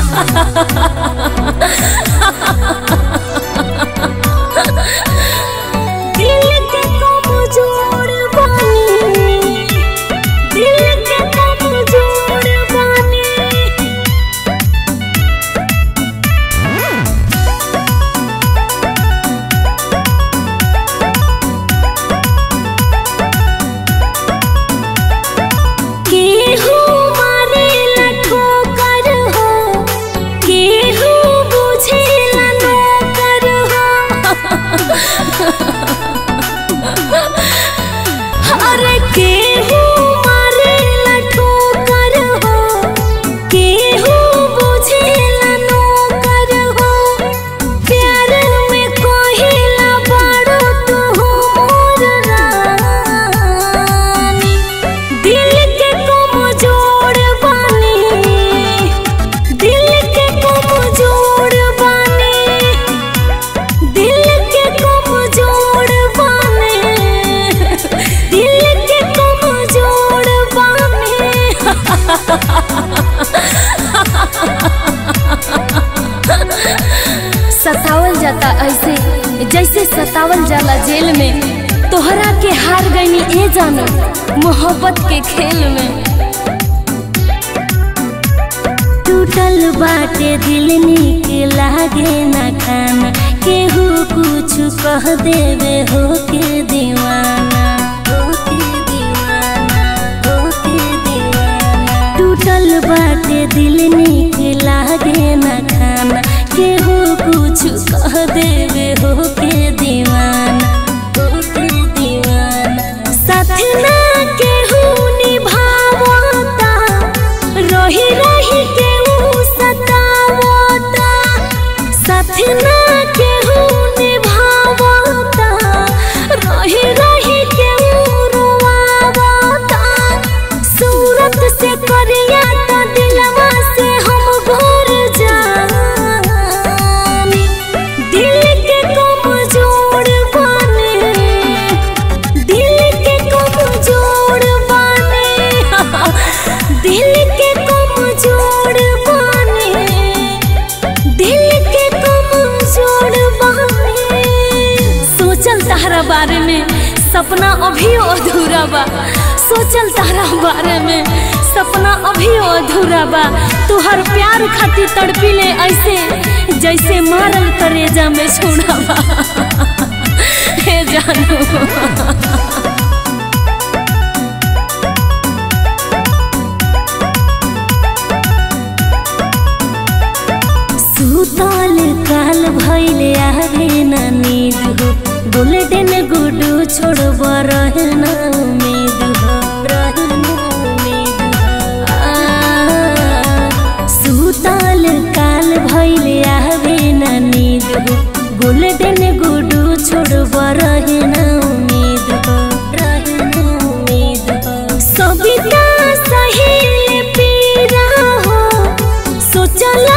सतावल जाता ऐसे जैसे सतावल जाला जेल में। तोहरा के हार गईनी ए जानो मोहब्बत के खेल में। टूटल बाटे दिल निक लागे ना खाना, केहू कुछ कह देवे हो के दीवाना, हो के दीवाना, हो के दीवाना। टूटल बाटे दिल निक लागे ना खाना, केहू कुछ कह देवे हो के दीवाना, हो के दीवाना। साथ ना केहू निभावता, रही रही केहू सतावता। साथ ना केहू निभावता, रही रही केहू रोवावता। सूरत से करिया तो दिलवा से हम घुर जानी। दिल के कमजोर बने, दिल के कमजोर बने, दिल के कमजोर बने, दिल के कमजोर बने। सोचल तहरा बारे में सपना अभी अधूरा बा, सोचल तहरा बारे में सपना अभी अधूरा बा। तुहर प्यार खातिर तड़पिले ऐसे जैसे मारल करेजा में छोड़ा बा। हे जानू सुतल काल भइले आवे ना नींद हो। गोल्डन गुडू छोड़ब रहे ना उम्मीद हो, रहे ना उम्मीद हो। सुतल काल भइले आवे ना नींद हो। गोल्डन गुडू छोड़ब रहे ना उम्मीद हो, रहे ना उम्मीद हो। सविता सहेली पीरा हो, सोचला